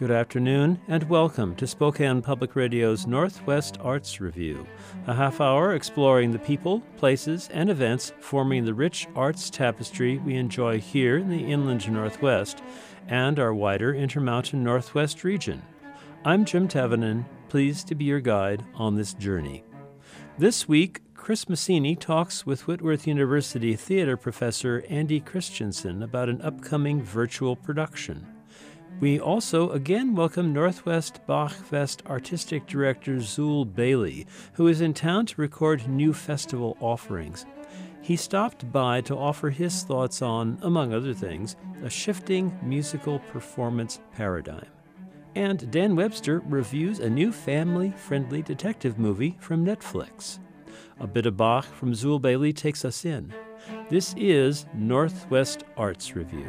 Good afternoon and welcome to Spokane Public Radio's Northwest Arts Review, a half hour exploring the people, places, and events forming the rich arts tapestry we enjoy here in the inland Northwest and our wider Intermountain Northwest region. I'm Jim Tevenin, pleased to be your guide on this journey. This week, Chris Massini talks with Whitworth University theater professor Andy Christensen about an upcoming virtual production. We also again welcome Northwest Bachfest Artistic Director Zul Bailey, who is in town to record new festival offerings. He stopped by to offer his thoughts on, among other things, a shifting musical performance paradigm. And Dan Webster reviews a new family-friendly detective movie from Netflix. A bit of Bach from Zul Bailey takes us in. This is Northwest Arts Review.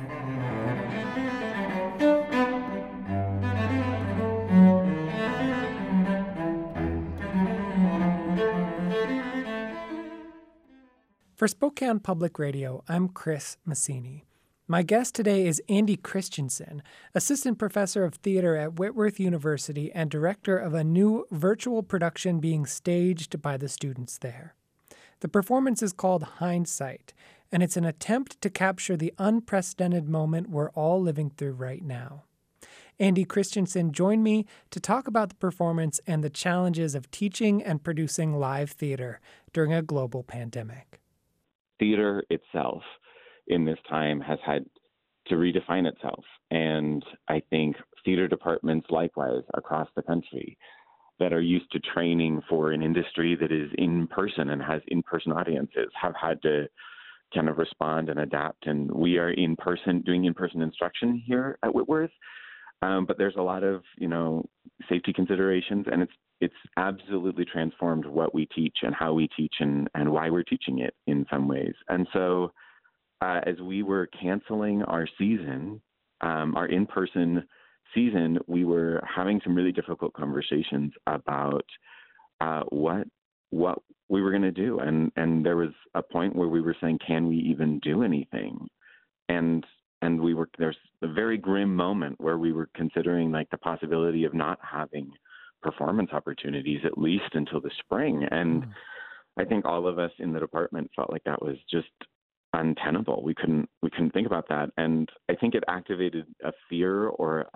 For Spokane Public Radio, I'm Chris Massini. My guest today is Andy Christensen, Assistant Professor of Theater at Whitworth University and Director of a new virtual production being staged by the students there. The performance is called Hindsight, and it's an attempt to capture the unprecedented moment we're all living through right now. Andy Christensen joined me to talk about the performance and the challenges of teaching and producing live theater during a global pandemic. Theater itself in this time has had to redefine itself. And I think theater departments likewise across the country that are used to training for an industry that is in person and has in-person audiences have had to kind of respond and adapt. And we are in person, doing in-person instruction here at Whitworth. But there's a lot of, safety considerations, and it's absolutely transformed what we teach and how we teach and why we're teaching it in some ways. And so as we were canceling our season, our in-person season, we were having some really difficult conversations about what we were going to do. And there was a point where we were saying, can we even do anything? And there's a very grim moment where we were considering like the possibility of not having performance opportunities at least until the spring. And I think all of us in the department felt like that was just untenable. We couldn't think about that. And I think it activated a fear or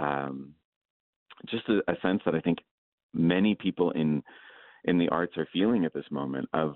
just a sense that I think many people in the arts are feeling at this moment of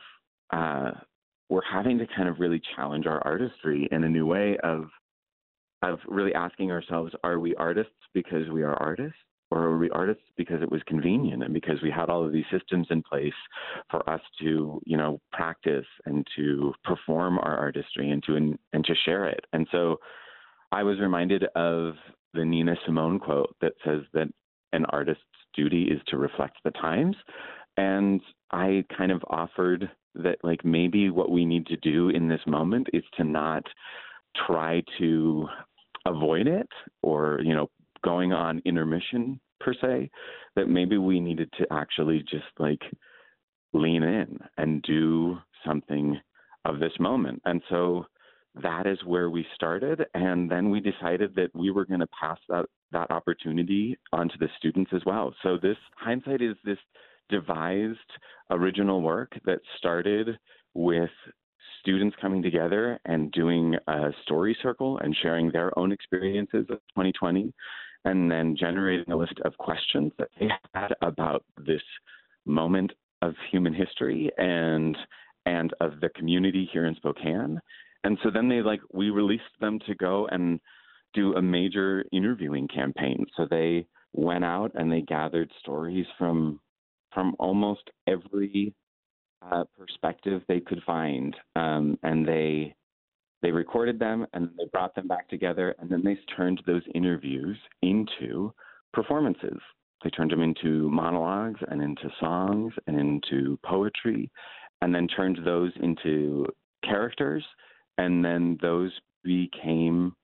we're having to kind of really challenge our artistry in a new way of really asking ourselves, are we artists because we are artists, or are we artists because it was convenient and because we had all of these systems in place for us to, practice and to perform our artistry and to share it? And so I was reminded of the Nina Simone quote that says that an artist's duty is to reflect the times. And I kind of offered that like maybe what we need to do in this moment is to not try to avoid it or, going on intermission per se, that maybe we needed to actually just like lean in and do something of this moment. And so that is where we started. And then we decided that we were going to pass that opportunity onto the students as well. So this Hindsight is this devised original work that started with students coming together and doing a story circle and sharing their own experiences of 2020, and then generating a list of questions that they had about this moment of human history and of the community here in Spokane. And so then we released them to go and do a major interviewing campaign. So they went out and they gathered stories from almost every perspective they could find, and they recorded them and they brought them back together, and then they turned those interviews into performances. They turned them into monologues and into songs and into poetry, and then turned those into characters, and then those became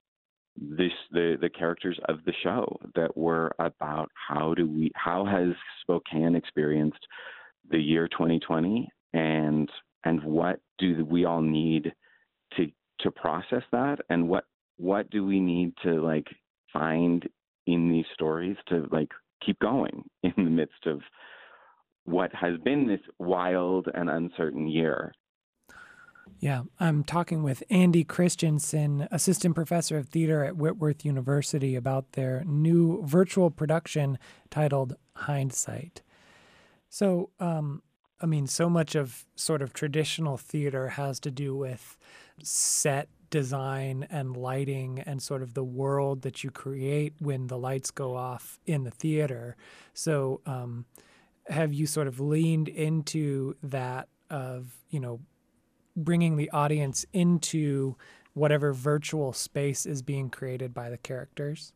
the characters of the show that were about how has Spokane experienced the year 2020, and what do we all need to process that, and what do we need to find in these stories to like keep going in the midst of what has been this wild and uncertain year. Yeah, I'm talking with Andy Christensen, assistant professor of theater at Whitworth University, about their new virtual production titled Hindsight. So, so much of sort of traditional theater has to do with set design and lighting and sort of the world that you create when the lights go off in the theater. So, have you sort of leaned into that of, bringing the audience into whatever virtual space is being created by the characters?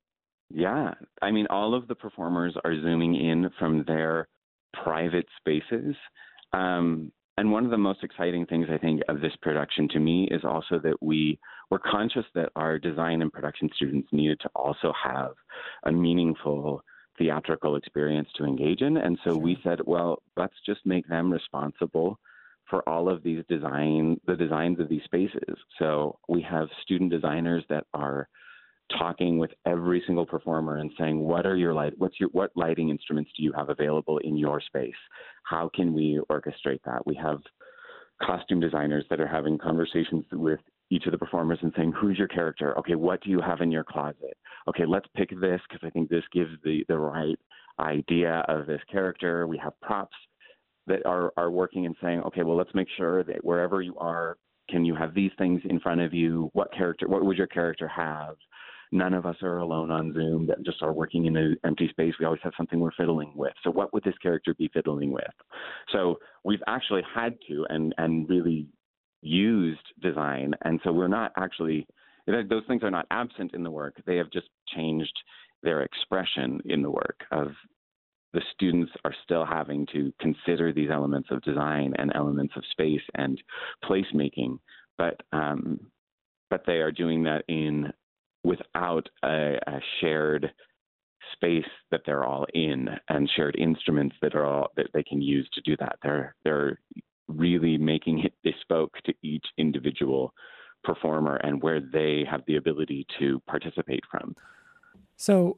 Yeah. I mean, all of the performers are zooming in from their private spaces. And one of the most exciting things, I think, of this production to me is also that we were conscious that our design and production students needed to also have a meaningful theatrical experience to engage in. And so we said, well, let's just make them responsible for all of these the designs of these spaces. So we have student designers that are talking with every single performer and saying, what lighting instruments do you have available in your space? How can we orchestrate that? We have costume designers that are having conversations with each of the performers and saying, who's your character? Okay, what do you have in your closet? Okay, let's pick this because I think this gives the right idea of this character. We have props that are working and saying, okay, well, let's make sure that wherever you are, can you have these things in front of you? What would your character have? None of us are alone on Zoom that just are working in an empty space. We always have something we're fiddling with. So what would this character be fiddling with? So we've actually had to and really used design. And so we're not actually, those things are not absent in the work. They have just changed their expression in the work of the students are still having to consider these elements of design and elements of space and placemaking, but they are doing that without a shared space that they're all in and shared instruments that they can use to do that. They're really making it bespoke to each individual performer and where they have the ability to participate from. So,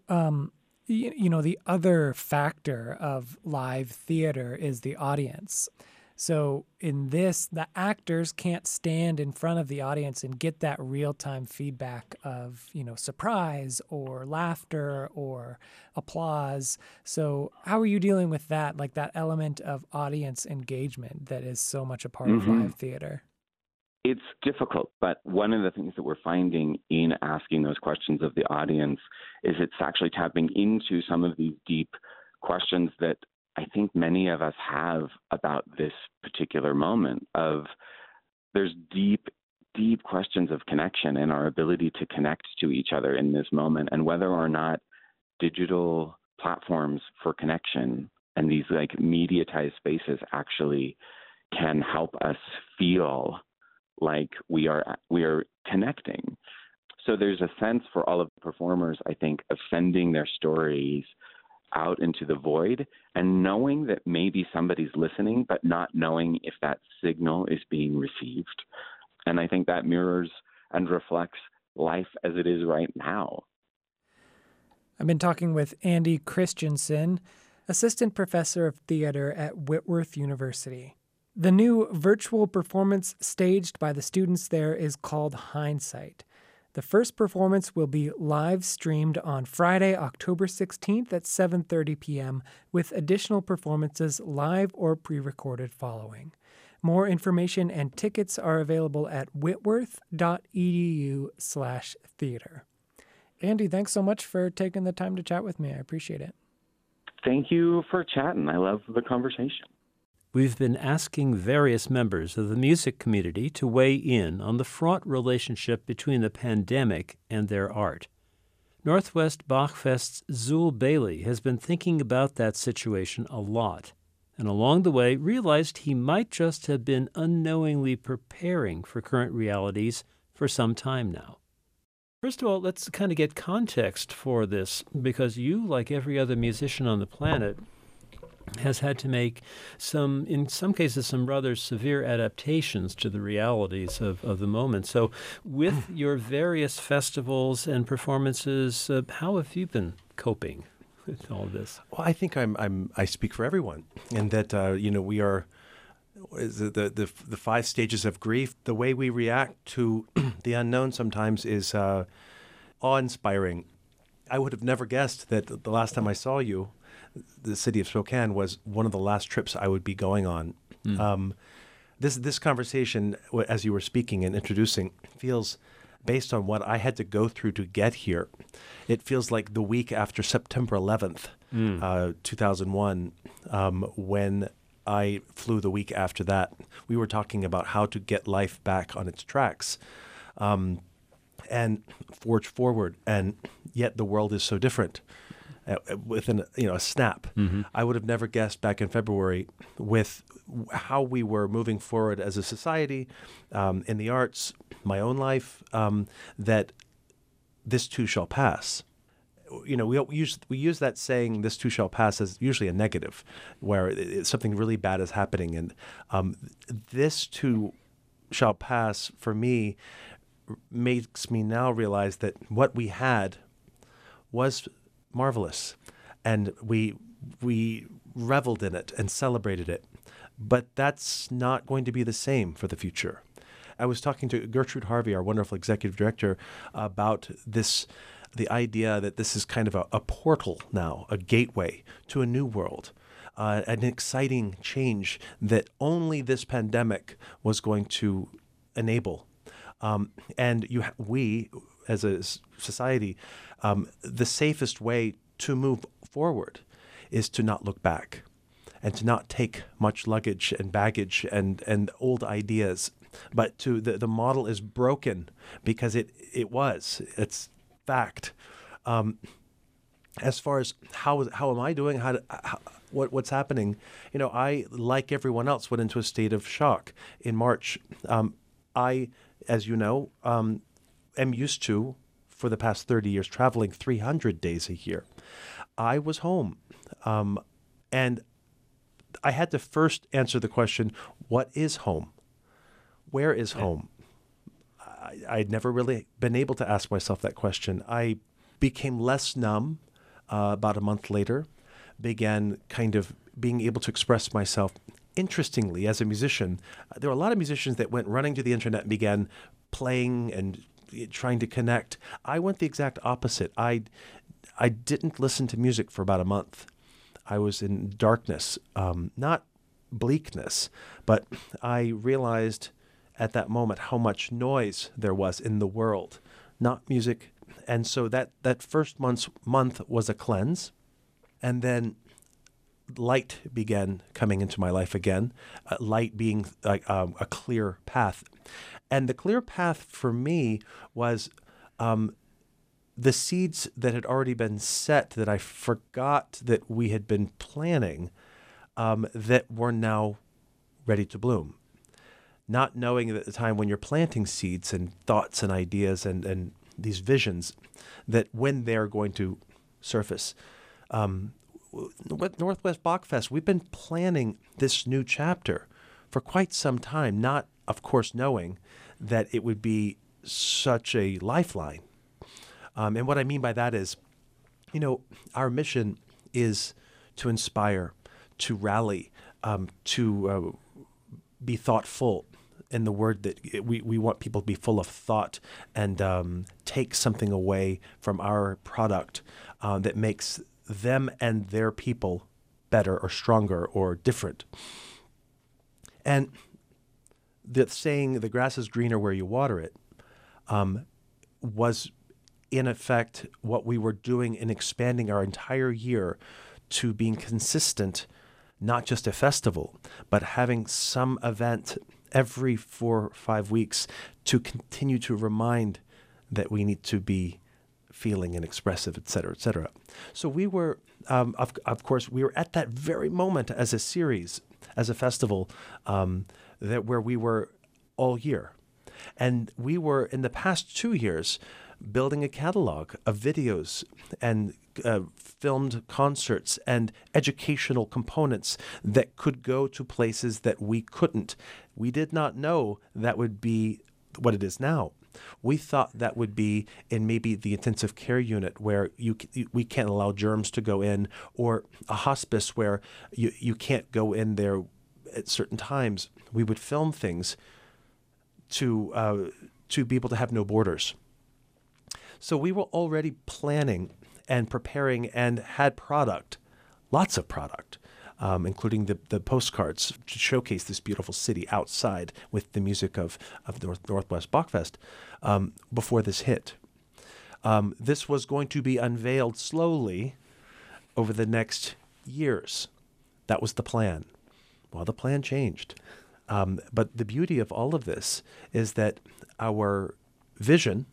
the other factor of live theater is the audience. So in this, the actors can't stand in front of the audience and get that real-time feedback of, surprise or laughter or applause. So how are you dealing with that, like that element of audience engagement that is so much a part of live theater? It's difficult, but one of the things that we're finding in asking those questions of the audience is it's actually tapping into some of these deep questions that I think many of us have about this particular moment of there's deep, deep questions of connection and our ability to connect to each other in this moment, and whether or not digital platforms for connection and these like mediatized spaces actually can help us feel like we are connecting. So there's a sense for all of the performers, I think, of sending their stories out into the void and knowing that maybe somebody's listening, but not knowing if that signal is being received. And I think that mirrors and reflects life as it is right now. I've been talking with Andy Christensen, assistant professor of theater at Whitworth University. The new virtual performance staged by the students there is called Hindsight. The first performance will be live streamed on Friday, October 16th at 7:30 p.m., with additional performances live or pre-recorded following. More information and tickets are available at whitworth.edu/theater. Andy, thanks so much for taking the time to chat with me. I appreciate it. Thank you for chatting. I love the conversation. We've been asking various members of the music community to weigh in on the fraught relationship between the pandemic and their art. Northwest Bachfest's Zul Bailey has been thinking about that situation a lot, and along the way realized he might just have been unknowingly preparing for current realities for some time now. First of all, let's kind of get context for this, because you, like every other musician on the planet, has had to make in some cases, some rather severe adaptations to the realities of the moment. So with your various festivals and performances, how have you been coping with all this? Well, I think I speak for everyone in that, we are the 5 stages of grief. The way we react to the unknown sometimes is awe-inspiring. I would have never guessed that the last time I saw you, the city of Spokane was one of the last trips I would be going on. This conversation, as you were speaking and introducing, feels based on what I had to go through to get here. It feels like the week after September 11th, 2001, when I flew the week after that. We were talking about how to get life back on its tracks and forge forward, and yet the world is so different. Within a snap. I would have never guessed back in February with how we were moving forward as a society, in the arts, my own life, that this too shall pass. We use that saying, "This too shall pass," as usually a negative, where something really bad is happening, and this too shall pass for me makes me now realize that what we had was marvelous, and we reveled in it and celebrated it. But that's not going to be the same for the future. I was talking to Gertrude Harvey, our wonderful executive director, about the idea that this is kind of a portal now, a gateway to a new world, an exciting change that only this pandemic was going to enable. And we, as a society, the safest way to move forward is to not look back and to not take much luggage and baggage and old ideas. But the model is broken because it's fact. As far as how am I doing? What's happening? I, like everyone else, went into a state of shock in March. I, as you know, am used to, for the past 30 years, traveling 300 days a year. I was home, and I had to first answer the question, what is home? Where is home? I'd never really been able to ask myself that question. I became less numb about a month later, began kind of being able to express myself. Interestingly, as a musician, there were a lot of musicians that went running to the internet and began playing and trying to connect. I went the exact opposite. I didn't listen to music for about a month. I was in darkness, not bleakness, but I realized at that moment how much noise there was in the world, not music. And so that first month was a cleanse. And then light began coming into my life again, light being like a clear path. And the clear path for me was the seeds that had already been set that I forgot that we had been planting, that were now ready to bloom. Not knowing at the time when you're planting seeds and thoughts and ideas and these visions, that when they're going to surface. With Northwest Bachfest, we've been planning this new chapter for quite some time, not, of course, knowing that it would be such a lifeline. And what I mean by that is, our mission is to inspire, to rally, to be thoughtful. In the word that we want people to be full of thought and take something away from our product that makes them and their people better or stronger or different. And the saying, the grass is greener where you water it, was in effect what we were doing in expanding our entire year to being consistent, not just a festival, but having some event every 4 or 5 weeks to continue to remind that we need to be feeling and expressive, et cetera, et cetera. So we were, of course, we were at that very moment as a series, as a festival, where we were all year. And we were, in the past 2 years, building a catalog of videos and filmed concerts and educational components that could go to places that we couldn't. We did not know that would be what it is now. We thought that would be in maybe the intensive care unit where we can't allow germs to go in, or a hospice where you can't go in there at certain times. We would film things to be able to have no borders. So we were already planning and preparing and had product, lots of product, including the postcards to showcase this beautiful city outside with the music of Northwest Bachfest before this hit. This was going to be unveiled slowly over the next years. That was the plan. Well, the plan changed. But the beauty of all of this is that our vision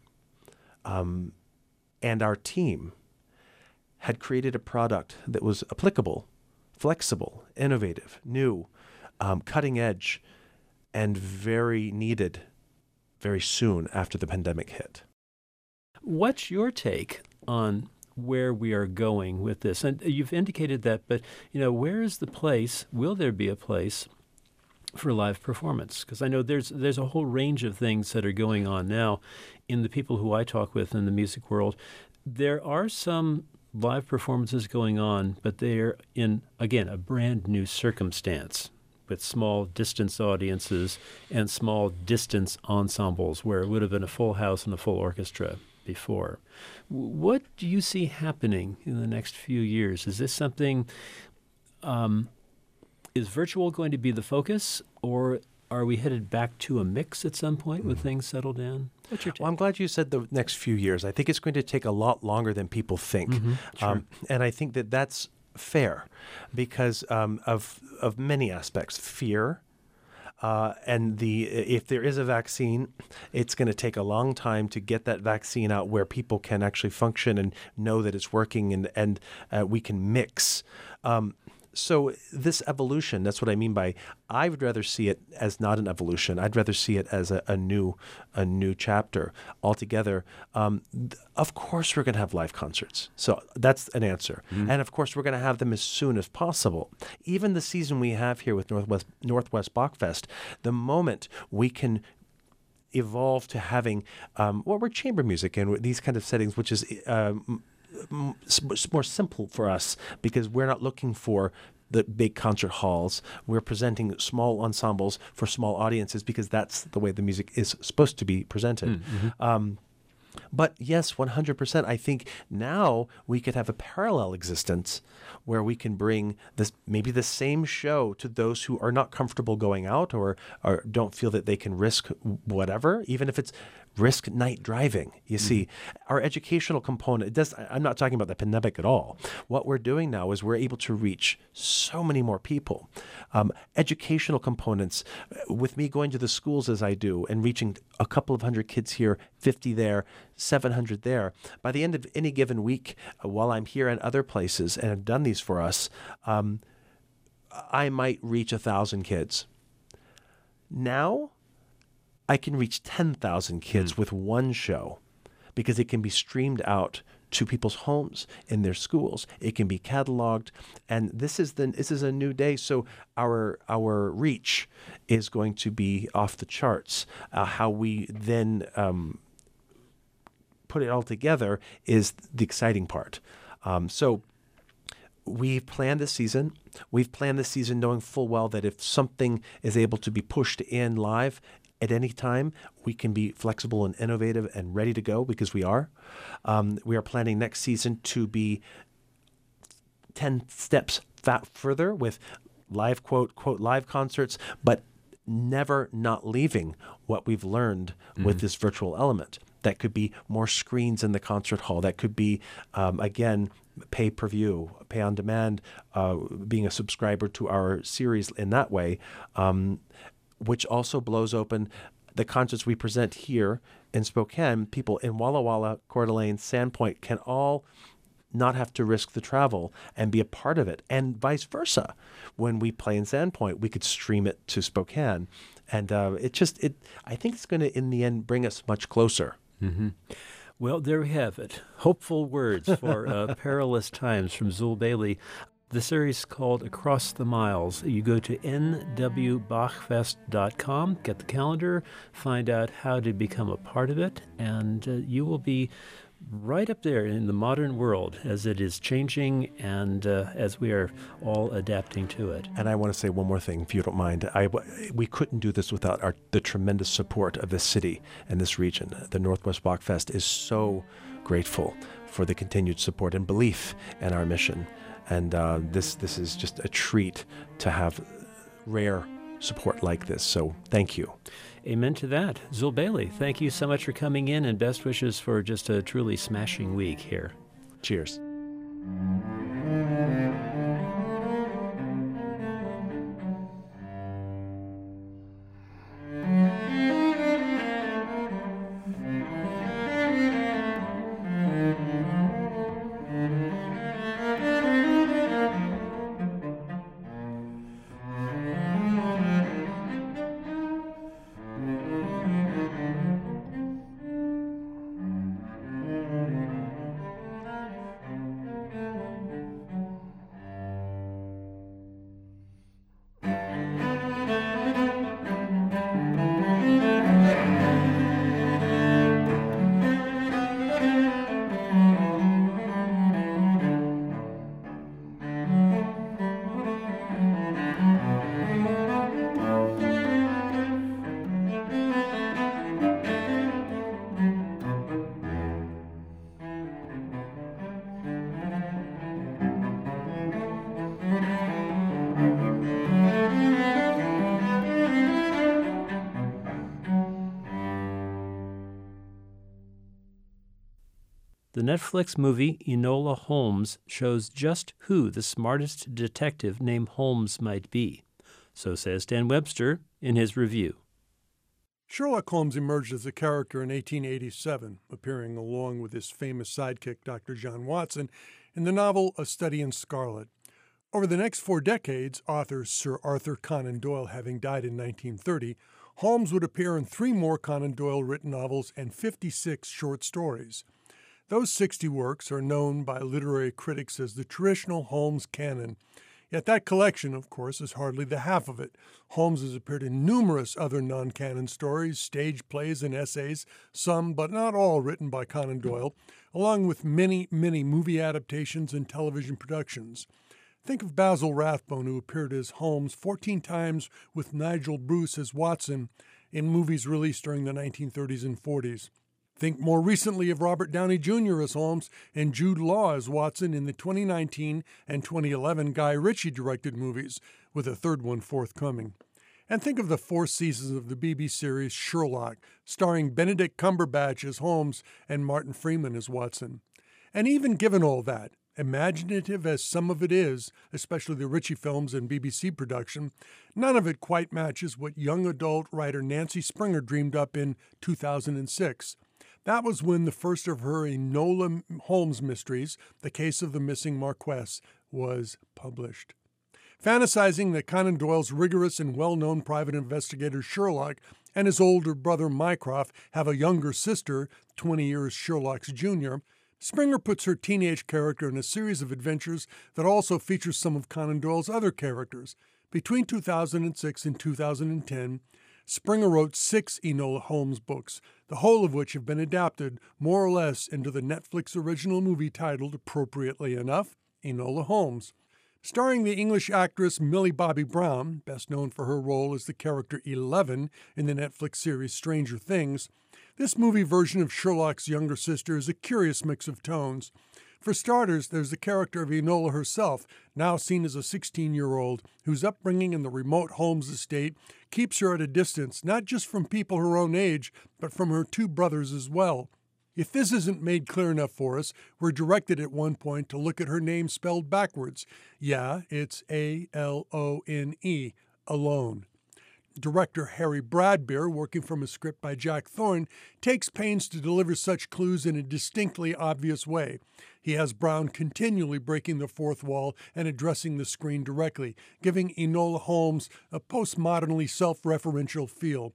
and our team had created a product that was applicable, flexible, innovative, new, cutting edge, and very needed very soon after the pandemic hit. What's your take on where we are going with this? And you've indicated that, but where is the place? Will there be a place for live performance? Because I know there's a whole range of things that are going on now in the people who I talk with in the music world. There are some live performances going on, but they're in, again, a brand new circumstance with small distance audiences and small distance ensembles where it would have been a full house and a full orchestra before. What do you see happening in the next few years? Is this something, is virtual going to be the focus, or are we headed back to a mix at some point when things settle down? What's your take? Well, I'm glad you said the next few years. I think it's going to take a lot longer than people think. Sure. And I think that that's fair because of many aspects. Fear, and if there is a vaccine, it's going to take a long time to get that vaccine out where people can actually function and know that it's working and we can mix. So this evolution, that's what I mean by, I would rather see it as not an evolution. I'd rather see it as a new chapter altogether. Of course, we're going to have live concerts. So that's an answer. Mm-hmm. And of course, we're going to have them as soon as possible. Even the season we have here with Northwest Bachfest, the moment we can evolve to having we're chamber music in these kind of settings, which is more simple for us because we're not looking for the big concert halls. We're presenting small ensembles for small audiences because that's the way the music is supposed to be presented. Mm-hmm. But yes, 100%. I think now we could have a parallel existence where we can bring maybe the same show to those who are not comfortable going out or don't feel that they can risk whatever, even if it's risk night driving. You see, our educational component, I'm not talking about the pandemic at all. What we're doing now is we're able to reach so many more people. Educational components, with me going to the schools as I do and reaching a couple of hundred kids here, 50 there, 700 there. By the end of any given week, while I'm here and other places and have done these for us, I might reach 1,000 kids. Now, I can reach 10,000 kids with one show because it can be streamed out to people's homes, in their schools. It can be cataloged, and this is a new day. So our reach is going to be off the charts. How we then put it all together is the exciting part. So we've planned this season. We've planned this season knowing full well that if something is able to be pushed in live at any time, we can be flexible and innovative and ready to go because we are. We are planning next season to be 10 steps further with live, quote, live concerts, but never not leaving what we've learned with this virtual element. That could be more screens in the concert hall. That could be, again, pay-per-view, pay on demand, being a subscriber to our series in that way, which also blows open the concerts we present here in Spokane. People in Walla Walla, Coeur d'Alene, Sandpoint can all not have to risk the travel and be a part of it, and vice versa. When we play in Sandpoint, we could stream it to Spokane, and I think it's going to, in the end, bring us much closer. Mm-hmm. Well, there we have it. Hopeful words for perilous times from Zul Bailey. The series is called Across the Miles. You go to nwbachfest.com, get the calendar, find out how to become a part of it, and you will be right up there in the modern world as it is changing and as we are all adapting to it. And I want to say one more thing, if you don't mind. We couldn't do this without the tremendous support of this city and this region. The Northwest Bach Fest is so grateful for the continued support and belief in our mission. And this is just a treat to have rare support like this. So thank you. Amen to that. Zul Bailey, thank you so much for coming in, and best wishes for just a truly smashing week here. Cheers. The Netflix movie Enola Holmes shows just who the smartest detective named Holmes might be. So says Dan Webster in his review. Sherlock Holmes emerged as a character in 1887, appearing along with his famous sidekick, Dr. John Watson, in the novel A Study in Scarlet. Over the next 4 decades, author Sir Arthur Conan Doyle having died in 1930, Holmes would appear in 3 more Conan Doyle-written novels and 56 short stories. Those 60 works are known by literary critics as the traditional Holmes canon. Yet that collection, of course, is hardly the half of it. Holmes has appeared in numerous other non-canon stories, stage plays, and essays, some but not all written by Conan Doyle, along with many, many movie adaptations and television productions. Think of Basil Rathbone, who appeared as Holmes 14 times with Nigel Bruce as Watson in movies released during the 1930s and 40s. Think more recently of Robert Downey Jr. as Holmes and Jude Law as Watson in the 2019 and 2011 Guy Ritchie-directed movies, with a third one forthcoming. And think of the 4 seasons of the BBC series Sherlock, starring Benedict Cumberbatch as Holmes and Martin Freeman as Watson. And even given all that, imaginative as some of it is, especially the Ritchie films and BBC production, none of it quite matches what young adult writer Nancy Springer dreamed up in 2006. That was when the first of her Enola Holmes mysteries, The Case of the Missing Marquess, was published. Fantasizing that Conan Doyle's rigorous and well-known private investigator Sherlock and his older brother Mycroft have a younger sister, 20 years Sherlock's junior, Springer puts her teenage character in a series of adventures that also features some of Conan Doyle's other characters. Between 2006 and 2010, Springer wrote 6 Enola Holmes books, the whole of which have been adapted more or less into the Netflix original movie titled, appropriately enough, Enola Holmes. Starring the English actress Millie Bobby Brown, best known for her role as the character 11 in the Netflix series Stranger Things, this movie version of Sherlock's younger sister is a curious mix of tones. For starters, there's the character of Enola herself, now seen as a 16-year-old, whose upbringing in the remote Holmes estate keeps her at a distance, not just from people her own age, but from her 2 brothers as well. If this isn't made clear enough for us, we're directed at one point to look at her name spelled backwards. Yeah, it's A-L-O-N-E, Alone. Director Harry Bradbeer, working from a script by Jack Thorne, takes pains to deliver such clues in a distinctly obvious way. He has Brown continually breaking the fourth wall and addressing the screen directly, giving Enola Holmes a postmodernly self-referential feel.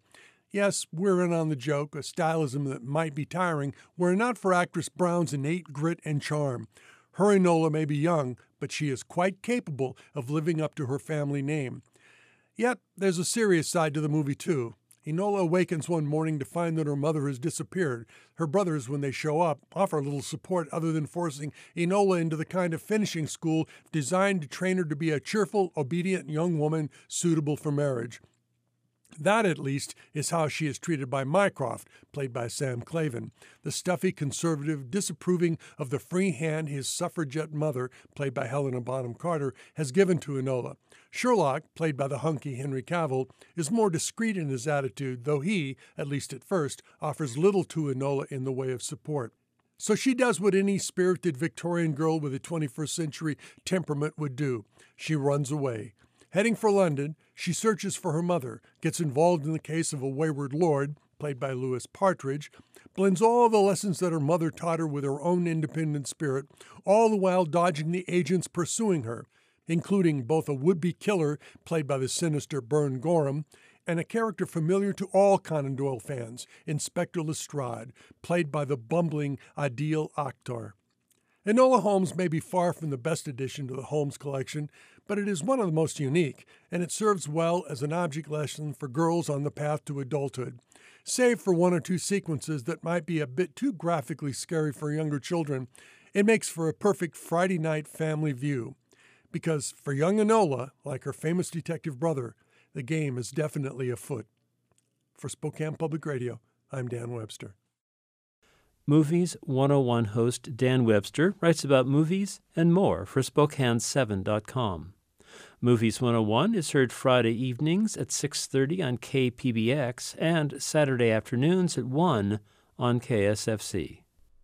Yes, we're in on the joke, a stylism that might be tiring were it not for actress Brown's innate grit and charm. Her Enola may be young, but she is quite capable of living up to her family name. Yet, there's a serious side to the movie, too. Enola awakens one morning to find that her mother has disappeared. Her brothers, when they show up, offer little support other than forcing Enola into the kind of finishing school designed to train her to be a cheerful, obedient young woman suitable for marriage. That, at least, is how she is treated by Mycroft, played by Sam Clavin, the stuffy conservative disapproving of the free hand his suffragette mother, played by Helena Bonham Carter, has given to Enola. Sherlock, played by the hunky Henry Cavill, is more discreet in his attitude, though he, at least at first, offers little to Enola in the way of support. So she does what any spirited Victorian girl with a 21st century temperament would do. She runs away. Heading for London, she searches for her mother, gets involved in the case of a wayward lord, played by Louis Partridge, blends all the lessons that her mother taught her with her own independent spirit, all the while dodging the agents pursuing her, including both a would-be killer, played by the sinister Bern Gorham, and a character familiar to all Conan Doyle fans, Inspector Lestrade, played by the bumbling Adil Akhtar. Enola Holmes may be far from the best addition to the Holmes collection, but it is one of the most unique, and it serves well as an object lesson for girls on the path to adulthood. Save for one or two sequences that might be a bit too graphically scary for younger children, it makes for a perfect Friday night family view. Because for young Enola, like her famous detective brother, the game is definitely afoot. For Spokane Public Radio, I'm Dan Webster. Movies 101 host Dan Webster writes about movies and more for Spokane7.com. Movies 101 is heard Friday evenings at 6:30 on KPBX and Saturday afternoons at 1 on KSFC.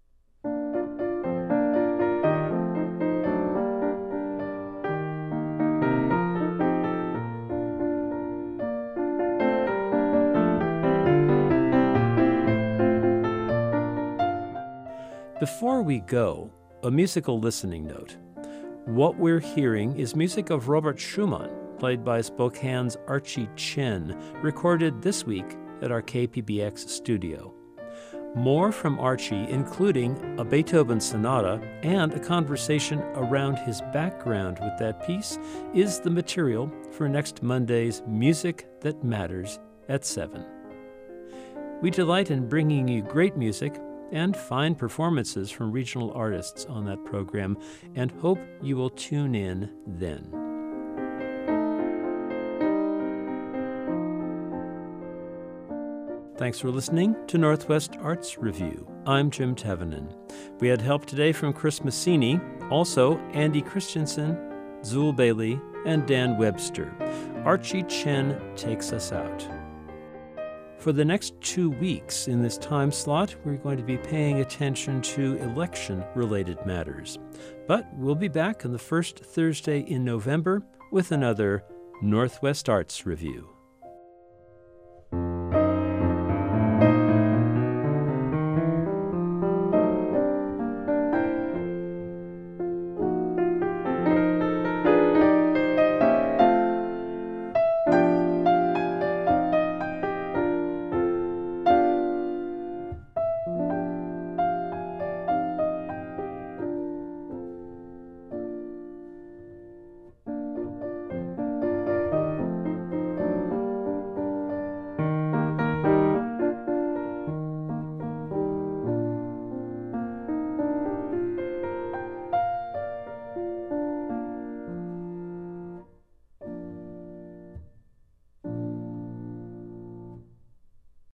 Before we go, a musical listening note. What we're hearing is music of Robert Schumann, played by Spokane's Archie Chen, recorded this week at our KPBX studio. More from Archie, including a Beethoven sonata and a conversation around his background with that piece, is the material for next Monday's Music That Matters at 7. We delight in bringing you great music and fine performances from regional artists on that program, and hope you will tune in then. Thanks for listening to Northwest Arts Review. I'm Jim Tevenin. We had help today from Chris Massini, also Andy Christensen, Zool Bailey, and Dan Webster. Archie Chen takes us out. For the next 2 weeks in this time slot, we're going to be paying attention to election-related matters. But we'll be back on the first Thursday in November with another Northwest Arts Review.